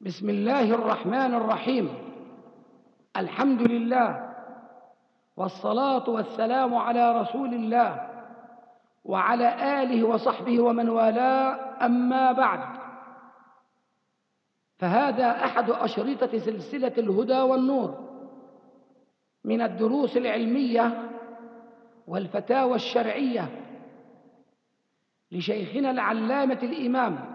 بسم الله الرحمن الرحيم. الحمد لله والصلاة والسلام على رسول الله وعلى آله وصحبه ومن والاه، أما بعد، فهذا أحد أشرطة سلسلة الهدى والنور من الدروس العلمية والفتاوى الشرعية لشيخنا العلامة الإمام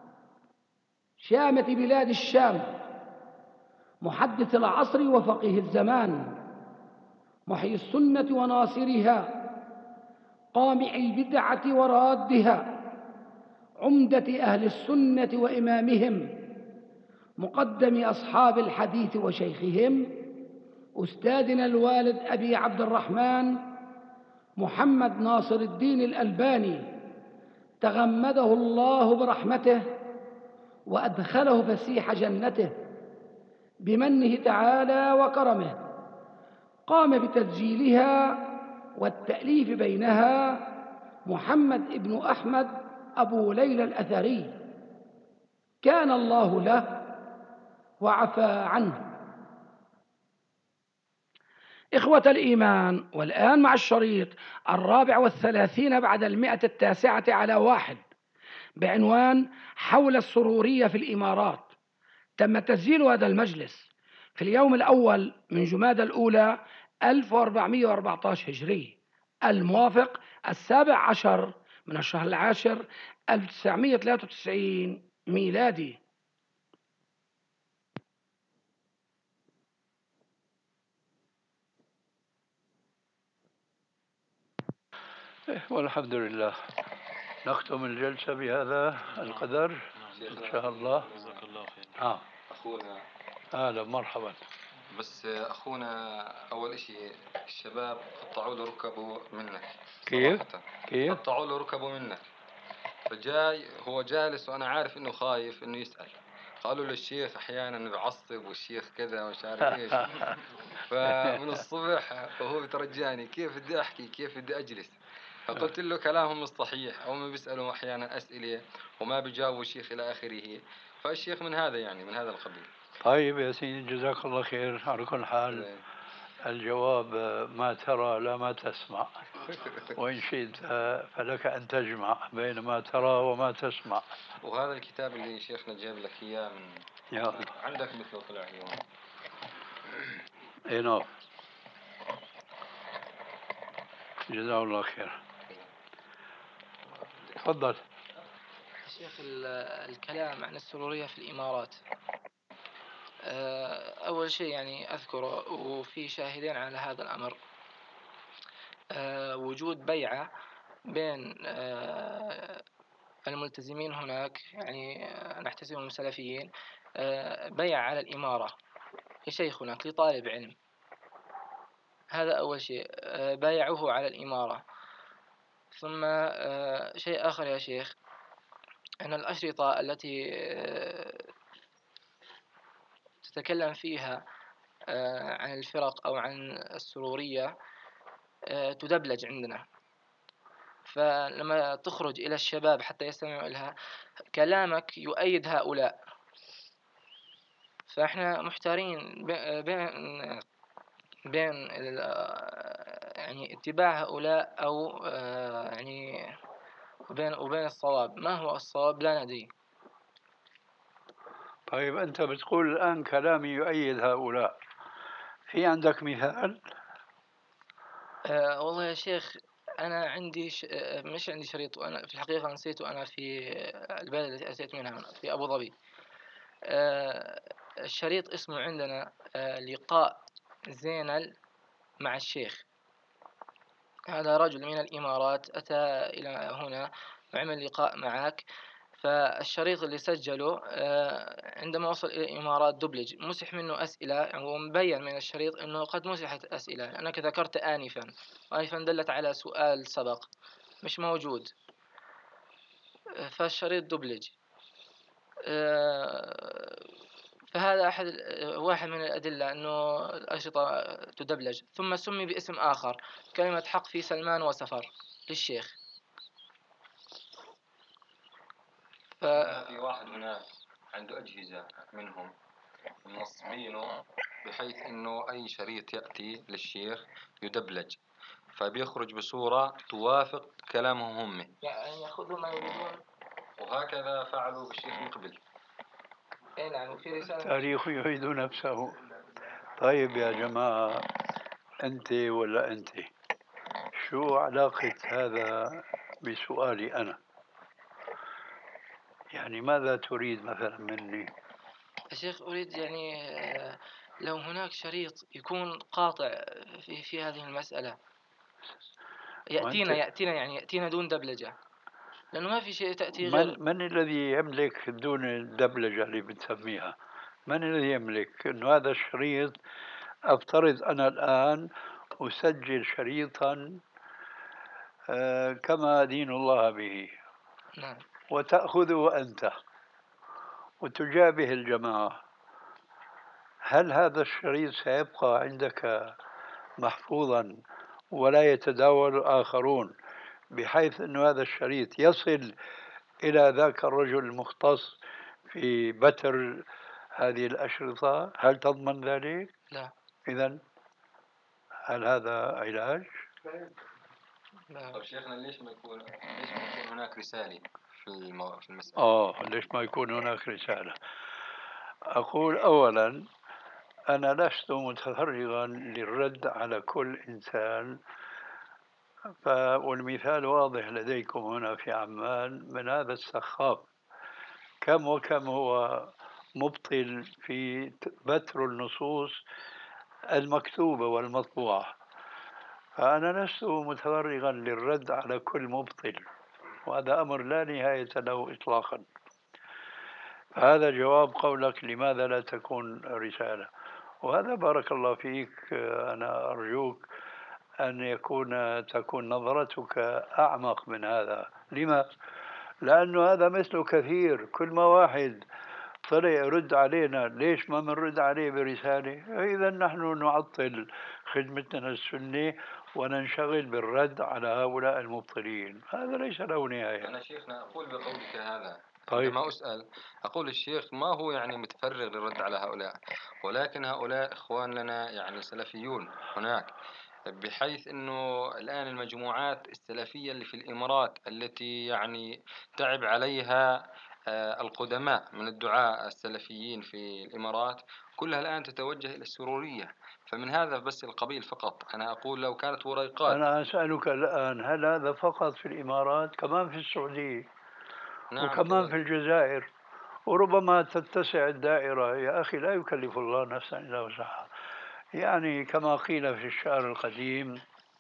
شامة بلاد الشام، محدث العصر وفقيه الزمان، محيي السنة وناصرها، قامع البدعة ورادها، عمدة أهل السنة وإمامهم، مقدم أصحاب الحديث وشيخهم، أستاذنا الوالد أبي عبد الرحمن محمد ناصر الدين الألباني، تغمده الله برحمته وأدخله فسيح جنته بمنه تعالى وكرمه. قام بتسجيلها والتأليف بينها محمد ابن أحمد أبو ليلى الأثري، كان الله له وعفى عنه. إخوة الإيمان، والآن مع الشريط 34 بعد 109 بعنوان حول السرورية في الإمارات. تم تسجيل هذا المجلس في اليوم الأول من جمادى الأولى 1414 هجري، الموافق 17 من الشهر العاشر 1993 ميلادي. والحمد لله. نختم الجلسة بهذا القدر إن شاء الله. جزاك الله خير. أخونا أهلا مرحبا. بس أخونا أول إشي الشباب قطعوا له ركبه منك. كيف؟ صراحة قطعوا له ركبه منك، فجاي هو جالس وأنا عارف إنه خايف إنه يسأل. قالوا للشيخ أحيانا بعصب والشيخ كذا ومش عارف إيش. فمن الصبح وهو بترجاني كيف بدي أحكي كيف بدي أجلس، فقلت له كلامهم مش صحيح، هم بيسألوا أحيانا أسئلة وما بيجاوبوا الشيخ إلى آخره. فالشيخ من هذا يعني من هذا القبيل. طيب يا سيدي، جزاك الله خير. على كل حال الجواب ما ترى لا ما تسمع، وإن شئت فلك أن تجمع بين ما ترى وما تسمع. وهذا الكتاب اللي شيخنا جاب لك إياه من يا الله. عندك مثله طلع اليوم. إيه نعم، جزاه الله خير. تفضل شيخ. الكلام عن السرورية في الإمارات، أول شيء يعني أذكره وفي شاهدين على هذا الأمر، وجود بيعة بين الملتزمين هناك، يعني نحتسبهم سلفيين، بيع على الإمارة لشيخ هناك لطالب علم. هذا أول شيء، بايعوه على الإمارة. ثم شيء آخر يا شيخ، أن الأشرطة التي تتكلم فيها عن الفرق أو عن السرورية تدبلج عندنا، فلما تخرج إلى الشباب حتى يستمعوا لها كلامك يؤيد هؤلاء. فإحنا محتارين بين يعني اتباع هؤلاء أو يعني وبين الصواب. ما هو الصواب لا ندري. طيب أنت بتقول الآن كلامي يؤيد هؤلاء، في عندك مثال؟ والله يا شيخ، أنا عندي مش عندي شريط، وأنا في الحقيقة نسيته. أنا في البلد التي أتيت منها في أبو ظبي. الشريط اسمه عندنا لقاء زينل مع الشيخ. هذا رجل من الإمارات أتى إلى هنا وعمل لقاء معك. فالشريط اللي سجله عندما وصل إلى الإمارات دبلج، مسح منه أسئلة، يعني ومبين من الشريط أنه قد مسحت أسئلة لأنك ذكرت آنفا دلت على سؤال سبق مش موجود. فالشريط دبلج. فهذا واحد من الأدلة أنه الأشرطة تدبلج. ثم سمي باسم آخر، كلمة حق في سلمان وسفر للشيخ. في واحد هناك عنده أجهزة منهم منصبينه بحيث إنه أي شريط يأتي للشيخ يدبلج فبيخرج بصورة توافق كلامهم هم، يعني يأخذوا ما يريدون. وهكذا فعلوا بالشيخ مقبل. أي نعم. وفي رسالة التاريخ يعيد نفسه. طيب يا جماعة، أنت ولا أنت، شو علاقة هذا بسؤالي أنا؟ يعني ماذا تريد مثلا مني؟ يا شيخ أريد يعني لو هناك شريط يكون قاطع في هذه المسألة يأتينا دون دبلجة، لأنه ما في شيء تأتي غير. من الذي يملك دون الدبلجة اللي بتسميها؟ من الذي يملك أنه هذا الشريط، أفترض أنا الآن أسجل شريطا كما دين الله به، نعم. وتأخذه أنت وتجابه الجماعة، هل هذا الشريط سيبقى عندك محفوظا ولا يتداول الآخرون بحيث أن هذا الشريط يصل إلى ذاك الرجل المختص في بتر هذه الأشرطة؟ هل تضمن ذلك؟ لا. إذن هل هذا علاج؟ لا. طيب شيخنا ليش ما يكون هناك رسالة في المسألة؟ ليش ما يكون هناك رسالة؟ أقول أولا أنا لست متفرغا للرد على كل إنسان، والمثال واضح لديكم هنا في عمان من هذا السخاف، كم وكم هو مبطل في بتر النصوص المكتوبة والمطبوعة. فأنا لست متفرغا للرد على كل مبطل، وهذا أمر لا نهاية له إطلاقا. هذا جواب قولك لماذا لا تكون رسالة، وهذا بارك الله فيك أنا أرجوك أن تكون نظرتك أعمق من هذا. لما؟ لأنه هذا مثل كثير، كل ما واحد طلع يرد علينا ليش ما بنرد عليه برسالة؟ إذا نحن نعطل خدمتنا السنة وننشغل بالرد على هؤلاء المبطلين، هذا ليس له نهاية. أنا شيخنا أقول بقولك هذا طيب. عندما أسأل أقول الشيخ ما هو يعني متفرغ للرد على هؤلاء، ولكن هؤلاء إخوان لنا يعني سلفيون هناك، بحيث أنه الآن المجموعات السلفية اللي في الإمارات التي يعني تعب عليها القدماء من الدعاء السلفيين في الإمارات كلها الآن تتوجه إلى السرورية، فمن هذا بس القبيل فقط. أنا أقول لو كانت وريقات. أنا أسألك الآن، هل هذا فقط في الإمارات؟ كمان في السعودية نعم وكمان في كذلك. الجزائر، وربما تتسع الدائرة. يا أخي لا يكلف الله نفسا إلا وسعها، يعني كما قيل في الشعر القديم: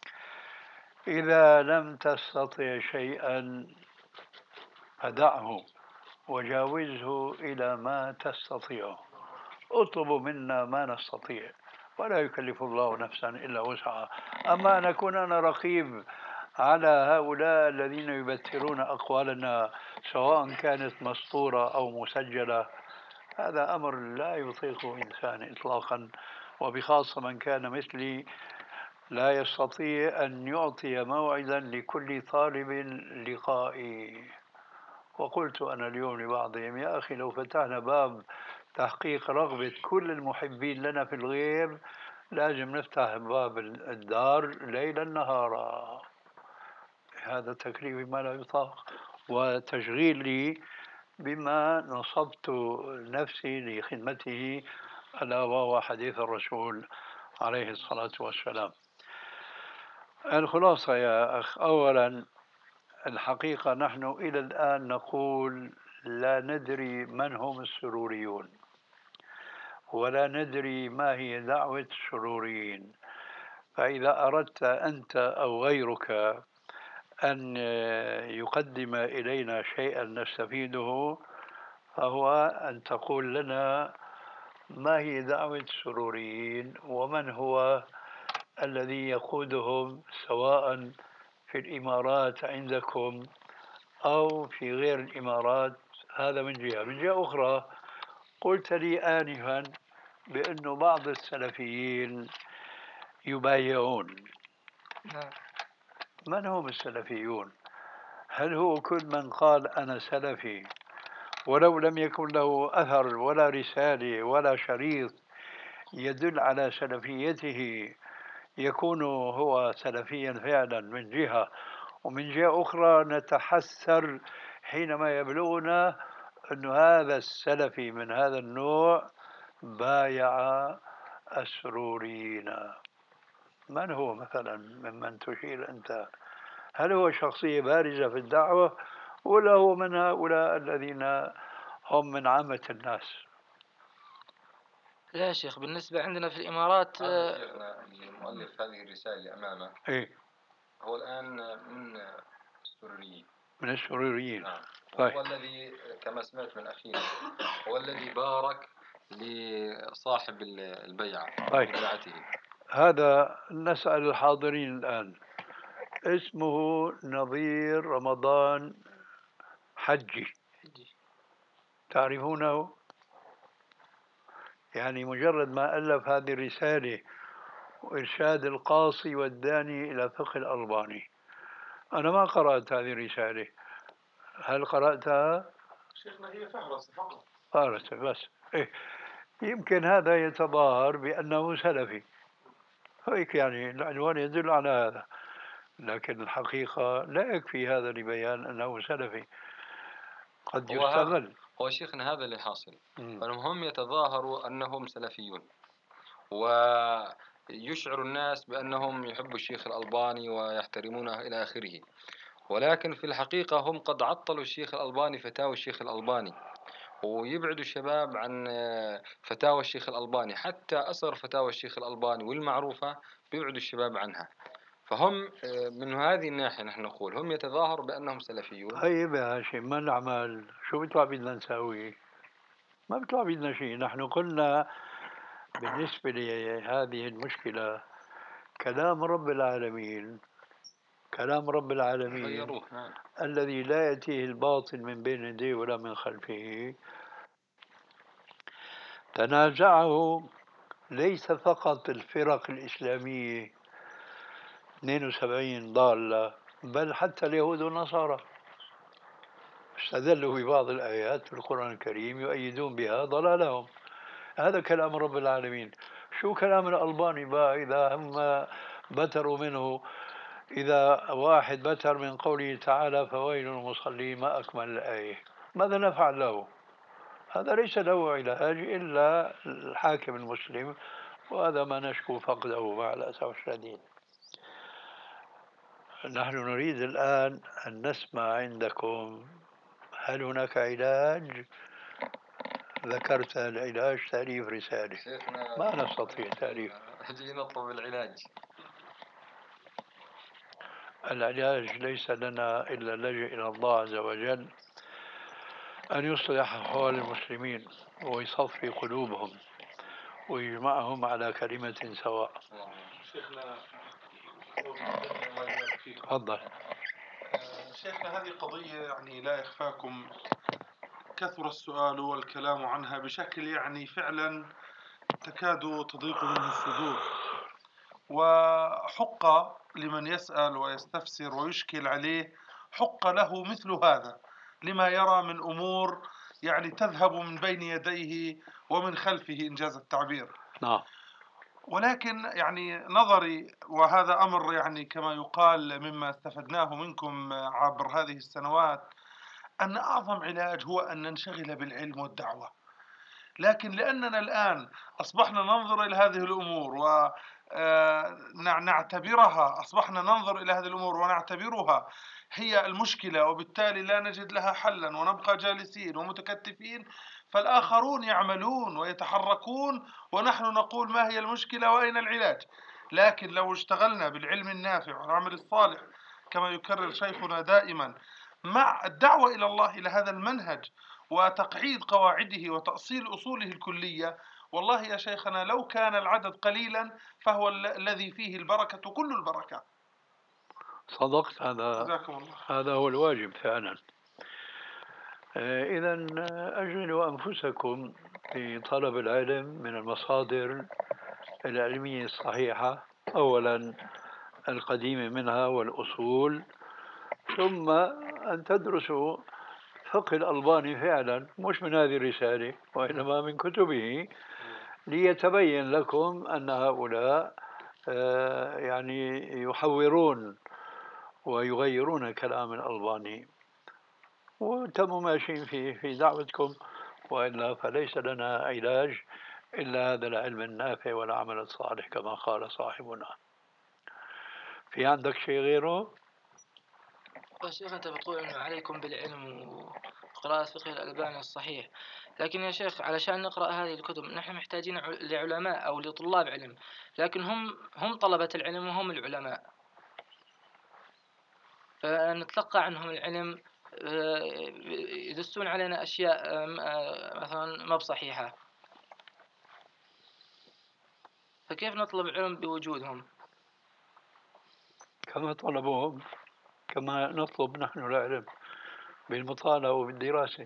إذا لم تستطع شيئا فدعه وجاوزه إلى ما تستطيع، اطلب منا ما نستطيع ولا يكلف الله نفسا إلا وسعها. أما أن أكون أنا رقيب على هؤلاء الذين يبترون أقوالنا سواء كانت مسطورة أو مسجلة، هذا أمر لا يطيقه إنسان إطلاقا، وبخاصة من كان مثلي لا يستطيع أن يعطي موعدا لكل طالب لقائي. وقلت أنا اليوم لبعضهم: يا أخي لو فتحنا باب تحقيق رغبة كل المحبين لنا في الغيب لازم نفتح باب الدار ليلا نهارا. هذا تكليف ما لا يطاق، وتشغيلي بما نصبت نفسي لخدمته، ألا وهو حديث الرسول عليه الصلاة والسلام. الخلاصة يا أخ، أولا الحقيقة نحن إلى الآن نقول لا ندري من هم السروريون، ولا ندري ما هي دعوة السروريين. فإذا أردت أنت أو غيرك أن يقدم إلينا شيئا نستفيده، فهو أن تقول لنا ما هي دعوة السروريين ومن هو الذي يقودهم، سواء في الإمارات عندكم أو في غير الإمارات. هذا من جهة. من جهة أخرى، قلت لي آنفا بأن بعض السلفيين يبايعون. نعم. من هم السلفيون؟ هل هو كل من قال أنا سلفي ولو لم يكن له أثر ولا رسالة ولا شريط يدل على سلفيته، يكون هو سلفيا فعلا من جهة، ومن جهة أخرى نتحسر حينما يبلغنا أن هذا السلفي من هذا النوع بايع السروريين. من هو مثلا ممن تشير أنت؟ هل هو شخصية بارزة في الدعوة ولا هو من هؤلاء الذين هم من عامة الناس؟ لا يا شيخ، بالنسبة عندنا في الإمارات هذا شيخنا المؤلف هذه الرسالة اللي أمامه إيه؟ هو الآن من السروريين. من السروريين. نعم. طيب. هو الذي كما سمعت من أخينا هو الذي بارك لصاحب البيعة. طيب. بيعته. هذا نسأل الحاضرين الآن، اسمه نظير رمضان حجي، تعرفونه؟ يعني مجرد ما ألف هذه الرسالة وإرشاد القاصي والداني إلى فقه الألباني، أنا ما قرأت هذه الرسالة، هل قرأتها؟ شيخنا هي فهرس فقط. فهرس بس. إيه؟ يمكن هذا يتظاهر بأنه سلفي، هيك يعني العنوان يدل على هذا، لكن الحقيقة لا يكفي هذا لبيان أنه سلفي، قد يستغل. هو شيخنا هذا اللي حاصل، مم. فهم يتظاهروا أنهم سلفيون ويشعر الناس بأنهم يحبوا الشيخ الألباني ويحترمونه إلى آخره، ولكن في الحقيقة هم قد عطلوا الشيخ الألباني، فتاوى الشيخ الألباني، ويبعدوا الشباب عن فتاوى الشيخ الألباني، حتى أصغر فتاوى الشيخ الألباني والمعروفة بيبعدوا الشباب عنها. فهم من هذه الناحية نحن نقول هم يتظاهروا بأنهم سلفيون. طيب يا هاشم، ما نعمل؟ شو بيطلع بدنا نسوي؟ ما بيطلع بدنا شيء. نحن قلنا بالنسبة لهذه المشكلة كلام رب العالمين، كلام رب العالمين غيروه. نعم. الذي لا يأتيه الباطل من بين يديه ولا من خلفه، تنازعه ليس فقط الفرق الإسلامية 72 ضالة، بل حتى اليهود والنصارى استدلوا ببعض الآيات في القرآن الكريم يؤيدون بها ضلالهم. هذا كلام رب العالمين. شو كلام الألباني بقى إذا هم بتروا منه؟ إذا واحد بتر من قوله تعالى فويل المصلين ما أكمل الآية، ماذا نفعل له؟ هذا ليس له علاج إلا الحاكم المسلم، وهذا ما نشكو فقده مع الأسف الشديد. نحن نريد الآن أن نسمع عندكم، هل هناك علاج؟ ذكرت العلاج تأليف رسالة، ما نستطيع تأليف. نجي نطلب العلاج. العلاج ليس لنا إلا اللجأ إلى الله عز وجل أن يصلح أحوال المسلمين ويصفي قلوبهم ويجمعهم على كلمة سواء. شيخنا تفضل. شيخنا هذه قضية يعني لا يخفاكم كثر السؤال والكلام عنها بشكل يعني فعلا تكاد تضيق منه الصدور، وحق لمن يسأل ويستفسر ويشكل عليه، حق له مثل هذا لما يرى من أمور يعني تذهب من بين يديه ومن خلفه إنجاز التعبير. نعم. ولكن يعني نظري، وهذا أمر يعني كما يقال مما استفدناه منكم عبر هذه السنوات، أن أعظم علاج هو أن ننشغل بالعلم والدعوة. لكن لأننا الآن أصبحنا ننظر إلى هذه الأمور ونعتبرها، أصبحنا ننظر إلى هذه الأمور ونعتبرها هي المشكلة، وبالتالي لا نجد لها حلا ونبقى جالسين ومتكتفين، فالآخرون يعملون ويتحركون ونحن نقول ما هي المشكلة وأين العلاج. لكن لو اشتغلنا بالعلم النافع والعمل الصالح كما يكرر شيخنا دائما، مع الدعوة إلى الله إلى هذا المنهج وتقعيد قواعده وتأصيل أصوله الكلية، والله يا شيخنا لو كان العدد قليلا فهو الذي فيه البركة كل البركة. صدقت. هذا هو الواجب فعلا. إذا أشغلوا أنفسكم بطلب العلم من المصادر العلمية الصحيحة، أولا القديمة منها والأصول، ثم أن تدرسوا فقه الألباني فعلا مش من هذه الرسالة وإنما من كتبه، ليتبين لكم أن هؤلاء يعني يحورون ويغيرون كلام الألباني، وتموا ماشيين في دعوتكم، وإلا فليس لنا علاج إلا هذا العلم النافع والعمل الصالح كما قال صاحبنا. في عندك شيء غيره؟ يا شيخ أنت بتقول إنه عليكم بالعلم وقراءة فقه الألباني الصحيح، لكن يا شيخ علشان نقرأ هذه الكتب نحن محتاجين لعلماء أو لطلاب علم، لكن هم طلبة العلم وهم العلماء، فنتلقى عنهم العلم يدسون علينا أشياء مثلا ما بصحيحة، فكيف نطلب علم بوجودهم؟ كما طلبوهم كما نطلب نحن العلم بالمطالعة وبالدراسة.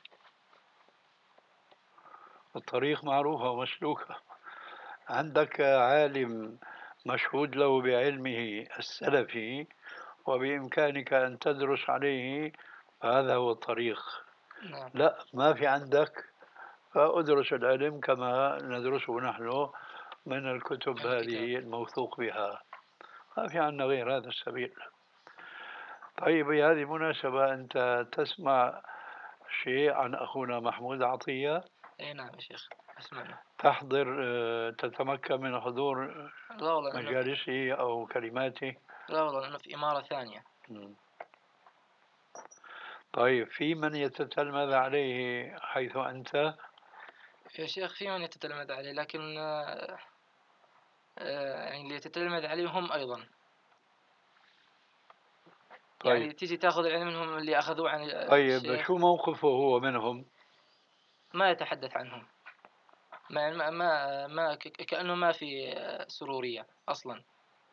الطريق معروفة ومسلوكة. عندك عالم مشهود له بعلمه السلفي وبإمكانك أن تدرس عليه، فهذا هو الطريق. نعم. لا، ما في عندك، فأدرس العلم كما ندرسه نحن من الكتب هذه الموثوق بها، ما في عندنا غير هذا السبيل. طيب بهذه المناسبة أنت تسمع شيء عن أخونا محمود عطية؟ أي نعم يا شيخ أسمع. تحضر تتمكن من حضور لا والله مجالسه أو كلماته؟ لا والله أنا في إمارة ثانية. طيب في من يتتلمذ عليه حيث أنت؟ يا شيخ في من يتتلمذ عليه، لكن يعني اللي يتتلمذ عليهم أيضا. طيب. يعني تيجي تاخذ العلم منهم اللي أخذوه عن طيب الشيخ. شو موقفه هو منهم؟ ما يتحدث عنهم، كأنه ما في سرورية أصلا.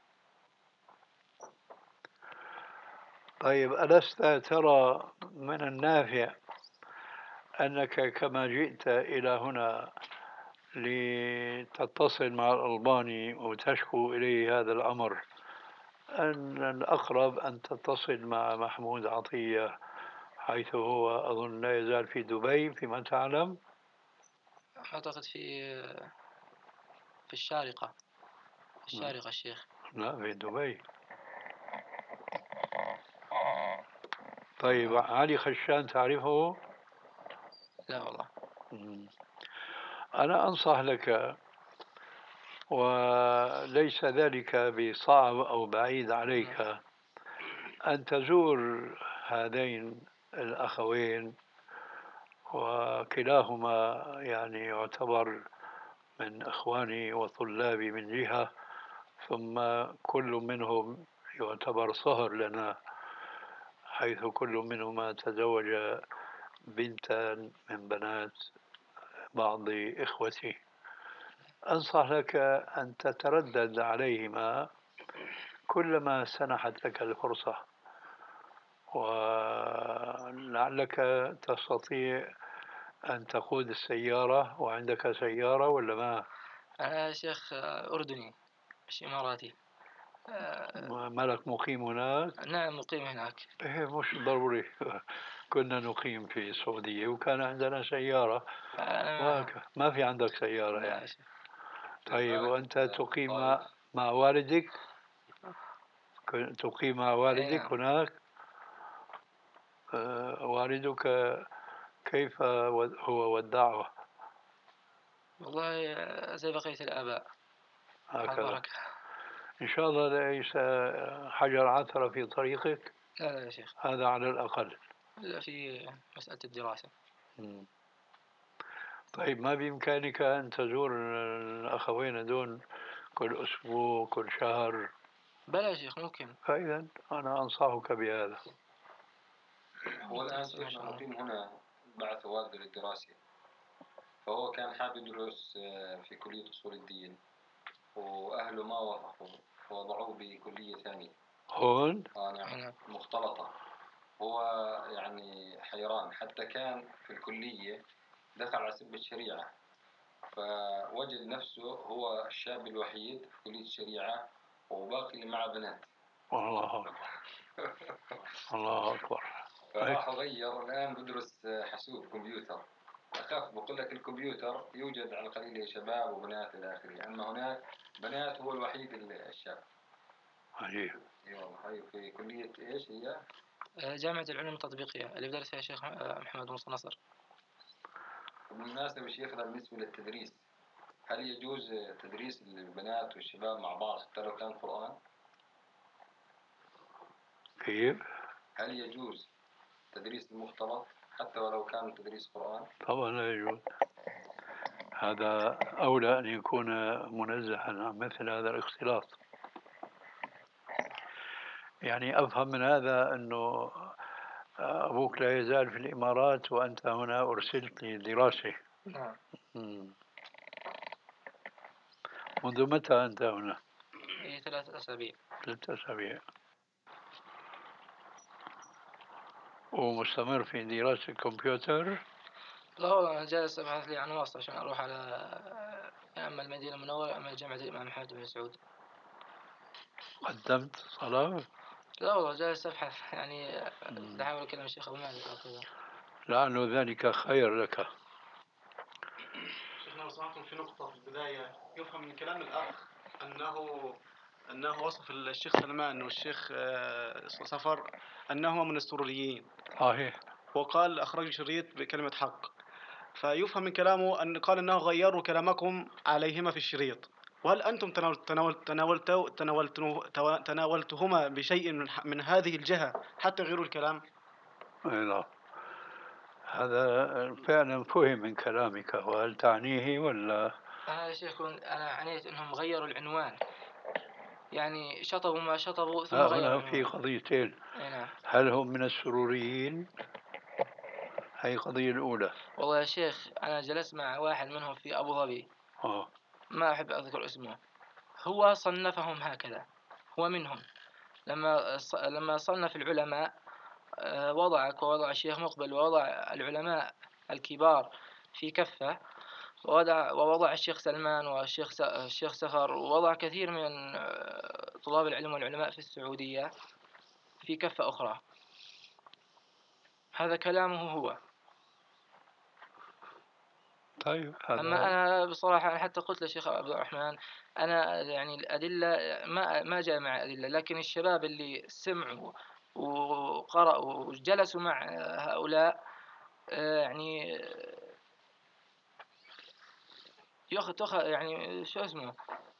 طيب ألست ترى من النافع أنك كما جئت إلى هنا لتتصل مع الألباني وتشكو إليه هذا الأمر، أن الأقرب أن تتصل مع محمود عطية حيث هو أظن لا يزال في دبي فيما تعلم؟ أعتقد في الشارقة الشيخ. لا، في دبي. طيب علي خشان تعرفه؟ لا والله. أنا أنصح لك، وليس ذلك بصعب أو بعيد عليك، أن تزور هذين الأخوين، وكلاهما يعني يعتبر من إخواني وطلابي من جهة، ثم كل منهم يعتبر صهر لنا، حيث كل منهما تزوج بنتا من بنات بعض إخوتي. أنصح لك أن تتردد عليهما كلما سنحت لك الفرصة، ولعلك تستطيع أن تقود السيارة، وعندك سيارة ولا ما؟ أنا شيخ أردني مش إماراتي. مالك مقيم هناك؟ نعم مقيم هناك. إيه مش ضروري. كنا نقيم في السعودية وكان عندنا سيارة، ما في عندك سيارة يعني. طيب وأنت تقيم مع والدك؟ تقيم مع والدك هناك؟ والدك كيف هو والدعوة؟ والله زي بقية الآباء. هكذا. إن شاء الله ليس حجر عثرة في طريقك؟ لا يا شيخ. هذا على الأقل. لا في مسألة الدراسة. طيب ما بإمكانك أن تزور الأخوين دون كل أسبوع كل شهر؟ بلى يا شيخ ممكن. فإذا أنا أنصحك بهذا. هو الآن شيخنا مقيم هنا بعث والده للدراسة، فهو كان حابب يدرس في كلية أصول الدين، وأهله ما وافقوا ووضعوه بكلية ثانية هون؟ نعم مختلطة. هو يعني حيران، حتى كان في الكلية دخل على سب الشريعة، فوجد نفسه هو الشاب الوحيد في كلية الشريعة وباقي اللي معه بنات. الله أكبر. الله أكبر. فراح غير، الآن بدرس حاسوب كمبيوتر. أخاف بقول لك الكمبيوتر يوجد على القليل شباب وبنات إلى آخره، أما هناك بنات هو الوحيد الشاب. عجيب. اي والله. هاي في كلية ايش هي؟ جامعة العلوم التطبيقية اللي بدرس فيها الشيخ محمد موسى نصر. بالمناسبة شيخنا بالنسبة للتدريس، هل يجوز تدريس البنات والشباب مع بعض حتى لو كان قرآن؟ كيف؟ هل يجوز تدريس المختلط حتى ولو كان تدريس قرآن؟ طبعا لا يجوز. هذا أولى أن يكون منزها عن مثل هذا الاختلاط. يعني أفهم من هذا أنه أبوك لا يزال في الإمارات وأنت هنا أرسلت لدراسة. نعم. منذ متى أنت هنا؟ 3 أسابيع. 3 أسابيع. ومستمر في دراسة الكمبيوتر؟ لا والله أنا جالس أبحث لي عن واسطة عشان أروح على أما المدينة المنورة أما جامعة الإمام محمد بن سعود. قدمت صلاة؟ لا والله جالس أبحث يعني أحاول أكلم الشيخ أبو مالك أو كذا. لعل ذلك خير لك. شيخنا لو سمحتم في نقطة في البداية، يفهم من كلام الأخ أنه وصف الشيخ سلمان والشيخ صفر أنهما من السروريين، صحيح. وقال أخرج شريط بكلمة حق، فيفهم من كلامه أن قال أنه غيروا كلامكم عليهما في الشريط. وهل أنتم تناولتهما بشيء من هذه الجهة حتى غيروا الكلام؟ لا، هذا فعلا فهم من كلامك. وهل تعنيه ولا؟ أنا يا شيخ أنا عنيت أنهم غيروا العنوان، يعني شطبوا ما شطبوا ثم غيروا هنا في العنوان. قضيتين. نعم. هل هم من السروريين؟ هي القضية الأولى. والله يا شيخ أنا جلست مع واحد منهم في أبو ظبي، ما أحب أذكر اسمه، هو صنفهم هكذا، هو منهم. لما صنف العلماء وضعك ووضع الشيخ مقبل ووضع العلماء الكبار في كفة، ووضع الشيخ سلمان الشيخ سفر، ووضع كثير من طلاب العلم والعلماء في السعودية في كفة أخرى. هذا كلامه هو. طيب أما أنا بصراحة حتى قلت للشيخ عبد الرحمن أنا يعني الأدلة ما جاء مع أدلة، لكن الشباب اللي سمعوا وقرأوا وجلسوا مع هؤلاء يعني يعني شو اسمه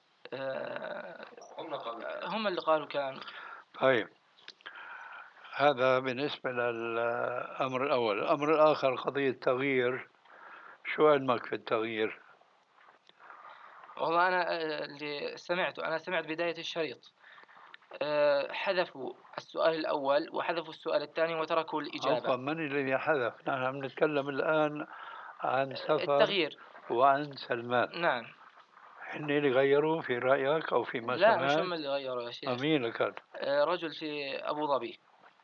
هم اللي قالوا كلام. طيب، هذا بالنسبة للأمر الأول. الأمر الآخر قضية تغيير. شو علمك في التغيير؟ والله أنا اللي سمعته، أنا سمعت بداية الشريط حذفوا السؤال الأول وحذفوا السؤال الثاني وتركوا الإجابة. عفوا، من الذي حذف؟ نحن عم نتكلم الآن عن سفر التغيير وعن سلمان. نعم. هن اللي غيروا في رأيك أو فيما لا سمعت؟ مش هم اللي غيروا يا شيخ. أمين كان رجل في أبو ظبي.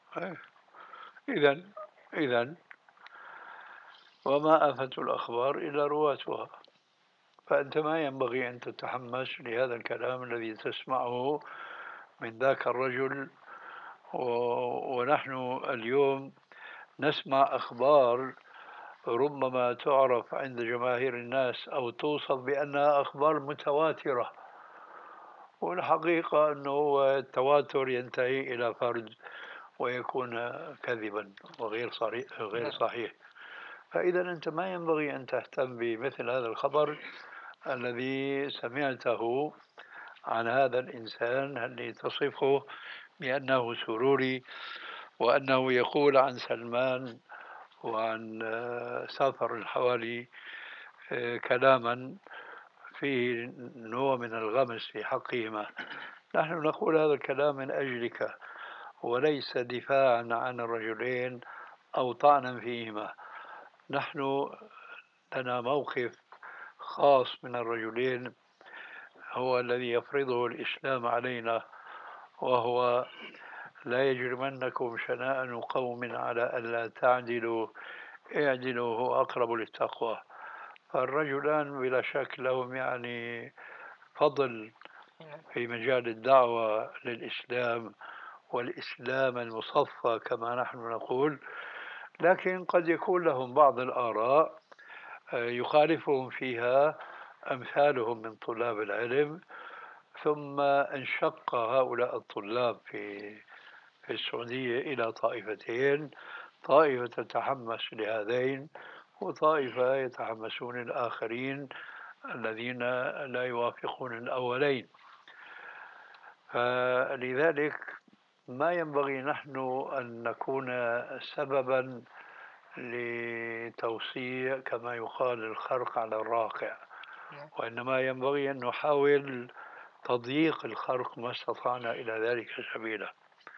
إذن وما آفة الأخبار إلا رواتها. فأنت ما ينبغي أن تتحمس لهذا الكلام الذي تسمعه من ذاك الرجل. ونحن اليوم نسمع أخبار ربما تعرف عند جماهير الناس أو توصف بأنها أخبار متواترة، والحقيقة أنه التواتر ينتهي إلى فرد ويكون كذبا وغير غير صحيح. فإذا أنت ما ينبغي أن تهتم بمثل هذا الخبر الذي سمعته عن هذا الإنسان الذي تصفه بأنه سروري، وأنه يقول عن سلمان وعن سافر الحوالي كلاما فيه نوع من الغمس في حقهما. نحن نقول هذا الكلام من أجلك وليس دفاعا عن الرجلين أو طعنا فيهما. نحن لنا موقف خاص من الرجلين هو الذي يفرضه الإسلام علينا، وهو لا يجرمنكم شنآن قوم على ألا تعدلوا اعدلوا هو أقرب للتقوى. فالرجلان بلا شك لهم يعني فضل في مجال الدعوة للإسلام والإسلام المصفى كما نحن نقول، لكن قد يكون لهم بعض الآراء يخالفهم فيها أمثالهم من طلاب العلم. ثم انشق هؤلاء الطلاب في السعودية إلى طائفتين: طائفة تتحمس لهذين، وطائفة يتحمسون الآخرين الذين لا يوافقون الأولين. فلذلك ما ينبغي نحن أن نكون سببا لتوسيع كما يقال الخرق على الراقع، وإنما ينبغي أن نحاول تضييق الخرق ما استطعنا إلى ذلك سبيلا.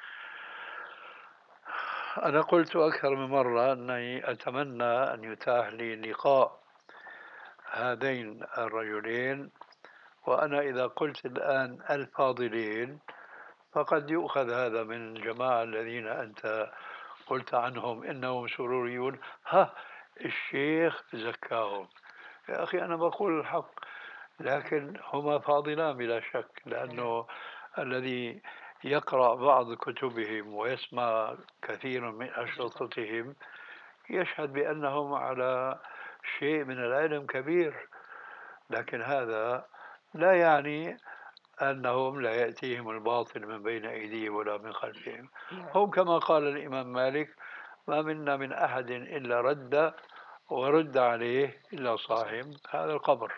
أنا قلت أكثر من مرة أني أتمنى أن يتاح لي لقاء هذين الرجلين، وأنا إذا قلت الآن الفاضلين فقد يؤخذ هذا من الجماعة الذين أنت قلت عنهم إنهم سروريون، ها الشيخ زكاهم. يا أخي أنا بقول الحق، لكن هما فاضلان بلا شك، لأنه الذي يقرأ بعض كتبهم ويسمع كثير من أشرطتهم يشهد بأنهم على شيء من العلم كبير، لكن هذا لا يعني أنهم لا يأتيهم الباطل من بين أيديهم ولا من خلفهم. هم كما قال الإمام مالك: ما منا من أحد إلا رد ورد عليه إلا صاحب هذا القبر.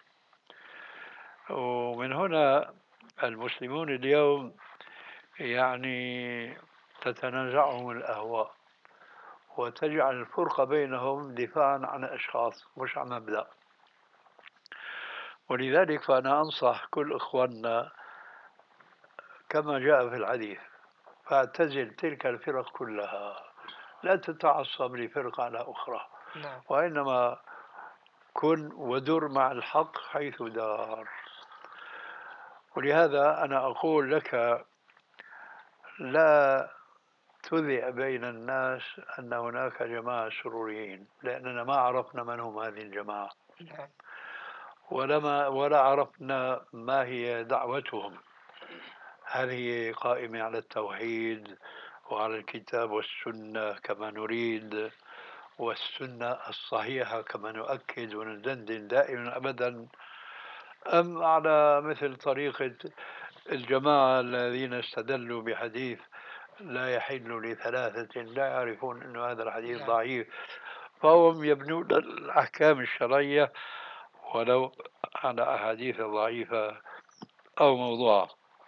ومن هنا المسلمون اليوم يعني تتنازعهم الأهواء وتجعل الفرقة بينهم دفاعا عن أشخاص مش عن مبدأ. ولذلك فأنا أنصح كل إخواننا كما جاء في الحديث: فاعتزل تلك الفرق كلها، لا تتعصب لفرقة على أخرى، وإنما كن ودر مع الحق حيث دار. ولهذا أنا أقول لك لا تذع بين الناس أن هناك جماعة سروريين، لأننا ما عرفنا من هم هذه الجماعة، ولا عرفنا ما هي دعوتهم. هل هي قائمة على التوحيد وعلى الكتاب والسنة كما نريد، والسنة الصحيحة كما نؤكد وندندن دائما أبدا، أم على مثل طريقة الجماعة الذين استدلوا بحديث لا يحل لثلاثة لا يعرفون أن هذا الحديث ضعيف، فهم يبنون الأحكام الشرعية ولو على أحاديث ضعيفة أو موضوعة.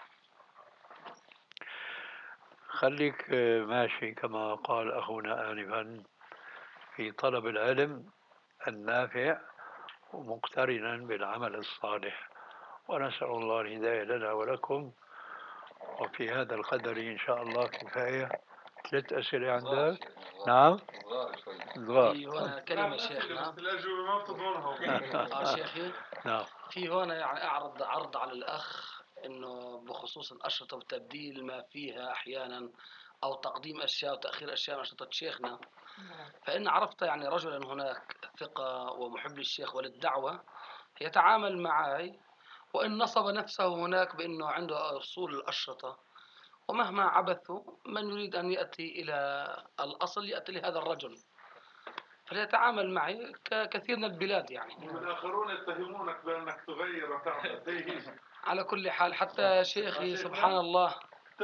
خليك ماشي كما قال أخونا آنفا في طلب العلم النافع ومقترنا بالعمل الصالح، ونسأل الله الهداية لنا ولكم. وفي هذا القدر إن شاء الله كفاية. 3 أسئلة عندك؟ نعم صغار. في هنا كلمة شيخنا بس الأجوبة ما بتضمنها. شيخي نعم. في هنا يعني عرض على الأخ إنه بخصوص الأشرطة وتبديل ما فيها أحيانا أو تقديم أشياء وتأخير أشياء من أشرطة شيخنا. فإن عرفت يعني رجلا هناك ثقة ومحب للشيخ وللدعوة يتعامل معي، وإن نصب نفسه هناك بأنه عنده أصول الأشرطة، ومهما عبثوا من يريد أن يأتي إلى الأصل يأتي لهذا الرجل، فليتعامل معي ككثير من البلاد يعني. والآخرون يتهمونك بأنك تغير وتعمل. على كل حال حتى شيخي سبحان الله،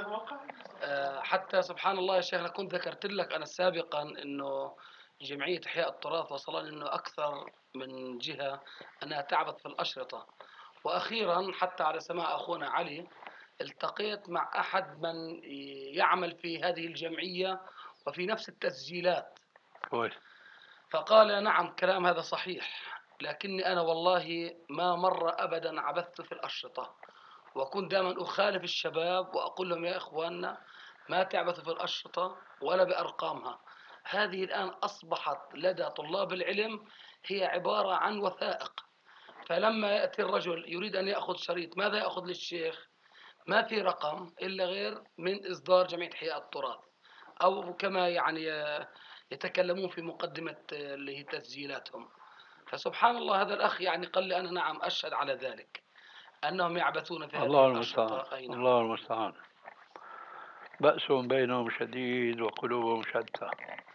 حتى سبحان الله يا شيخنا، كنت ذكرت لك أنا سابقا أنه جمعية إحياء التراث وصلني أنه أكثر من جهة أنها تعبث في الأشرطة. وأخيرا حتى على سماع أخونا علي التقيت مع أحد من يعمل في هذه الجمعية وفي نفس التسجيلات، فقال نعم كلام هذا صحيح، لكني أنا والله ما مرة أبدا عبثت في الأشرطة، وكنت دائما أخالف الشباب وأقول لهم يا إخواننا ما تعبثوا في الأشرطة ولا بأرقامها. هذه الآن أصبحت لدى طلاب العلم هي عبارة عن وثائق، فلما يأتي الرجل يريد أن يأخذ شريط ماذا يأخذ للشيخ؟ ما في رقم إلا غير من إصدار جمعية إحياء التراث، أو كما يعني يتكلمون في مقدمة اللي هي تسجيلاتهم. فسبحان الله هذا الأخ يعني قال لي أنا نعم أشهد على ذلك أنهم يعبثون في هذه الله الأشرطة. المستعان. الله المستعان. بأسهم بينهم شديد وقلوبهم شتى.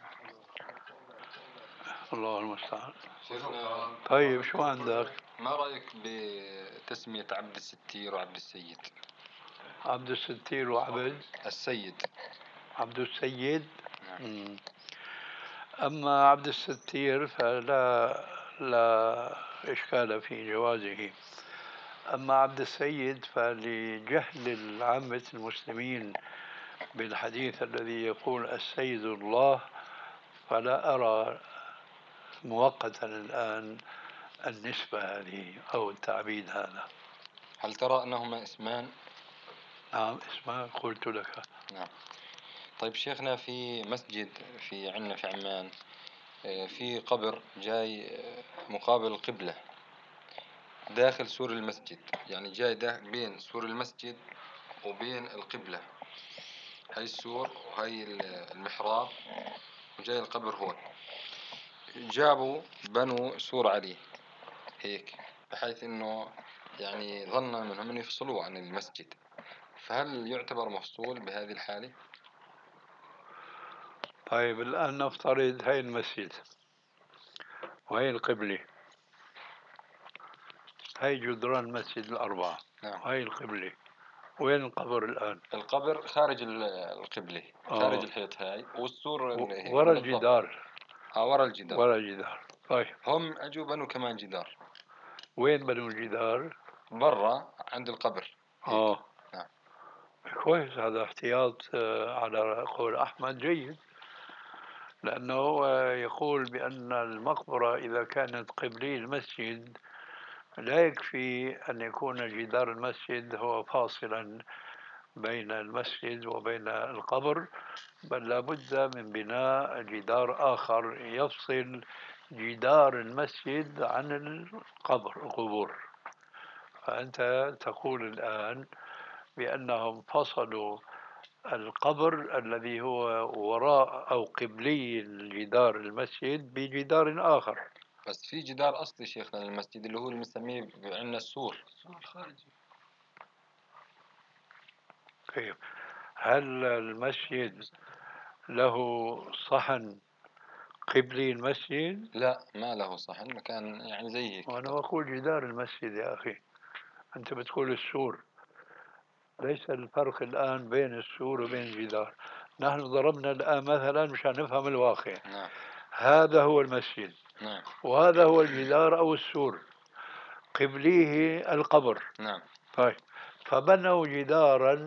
الله المستعان. شيخنا، طيب شو عندك؟ ما رأيك بتسمية عبد الستير وعبد السيد؟ عبد الستير وعبد السيد. عبد السيد. نعم. أما عبد الستير لا إشكال في جوازه. أما عبد السيد فلجهل عامة المسلمين بالحديث الذي يقول السيد الله، فلا أرى مؤقتا الآن النسبة هذه أو التعبيد هذا. هل ترى أنهما اسمان؟ نعم اسمع قلت لك. نعم. طيب شيخنا، في مسجد عندنا في عمان، في قبر جاي مقابل القبلة داخل سور المسجد، يعني جاي بين سور المسجد وبين القبلة، هاي السور وهاي المحراب، وجاي القبر هون. جابوا بنوا سور عليه هيك، بحيث انه يعني ظن منهم انه يفصلوه عن المسجد، فهل يعتبر مفصول بهذه الحالة؟ طيب الآن نفترض هاي المسجد وهي القبلة، هاي جدران المسجد الأربعة. نعم. وهي القبلة، وين القبر الآن؟ القبر خارج القبلة، خارج الحيط هاي، والسور اللي هيك ورا بالضبط. الجدار. ورا الجدار. ورا الجدار. طيب هم اجوا بنوا كمان جدار. وين بنوا الجدار؟ برا عند القبر هيك. نعم. كويس، هذا احتياط على قول أحمد جيد، لأنه هو يقول بأن المقبرة إذا كانت قبلي المسجد لا يكفي أن يكون جدار المسجد هو فاصلا بين المسجد وبين القبر، بل لابد من بناء جدار آخر يفصل جدار المسجد عن القبور. فأنت تقول الآن بأنهم فصلوا القبر الذي هو وراء أو قبلي الجدار المسجد بجدار آخر. بس في جدار أصلي شيخنا للمسجد اللي هو اللي بنسميه عندنا السور. الخارجي. كيف؟ هل المسجد له صحن قبلي المسجد؟ لا، ما له صحن، مكان يعني زي هيك. وأنا أقول جدار المسجد يا أخي، أنت بتقول السور. ليس الفرق الآن بين السور وبين الجدار. نحن ضربنا الآن مثلا مشان نفهم الواقع. نعم. هذا هو المسجد. نعم. وهذا هو الجدار أو السور، قبليه القبر. نعم. طيب فبنوا جدارا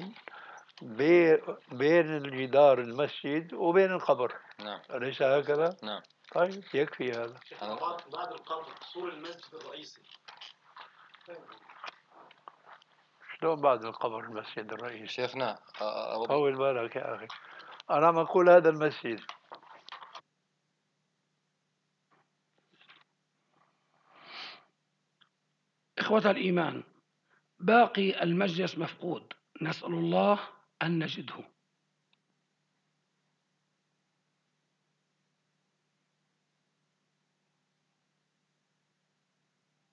بين الجدار المسجد وبين القبر. نعم. أليس هكذا؟ نعم. طيب يكفي هذا. بعد القبر سور المسجد الرئيسي. شلون بعد القبر المسجد الرئيسي؟ شيخنا طول بالك يا أخي، أنا عم أقول هذا المسجد. إخوة الإيمان، باقي المجلس مفقود، نسأل الله أن نجده.